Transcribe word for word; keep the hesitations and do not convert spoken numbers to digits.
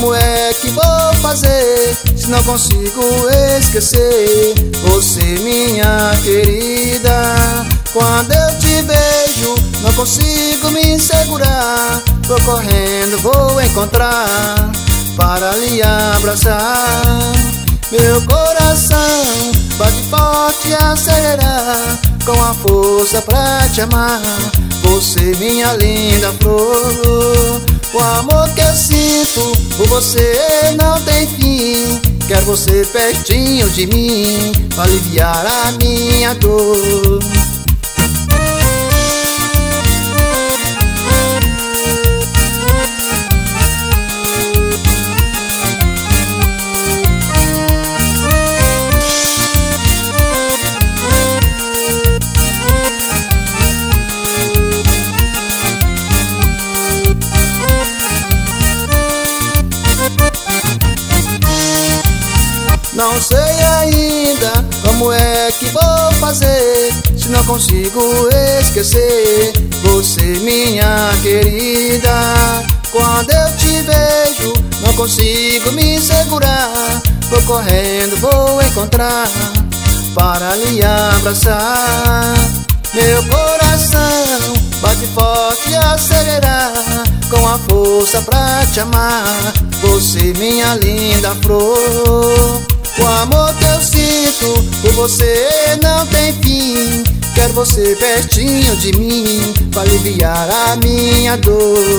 Como é que vou fazer se não consigo esquecer você, minha querida? Quando eu te vejo, não consigo me segurar. Vou correndo, vou encontrar para lhe abraçar. Meu coração bate forte e acelerar, com a força pra te amar. Você, minha linda flor, o amor que eu sinto por você não tem fim. Quero você pertinho de mim pra aliviar a minha dor. Não sei ainda como é que vou fazer se não consigo esquecer você, minha querida. Quando eu te vejo, não consigo me segurar. Vou correndo, vou encontrar para lhe abraçar. Meu coração bate forte e acelerar, com a força pra te amar. Você, minha linda flor, o amor que eu sinto por você não tem fim. Quero você pertinho de mim pra aliviar a minha dor.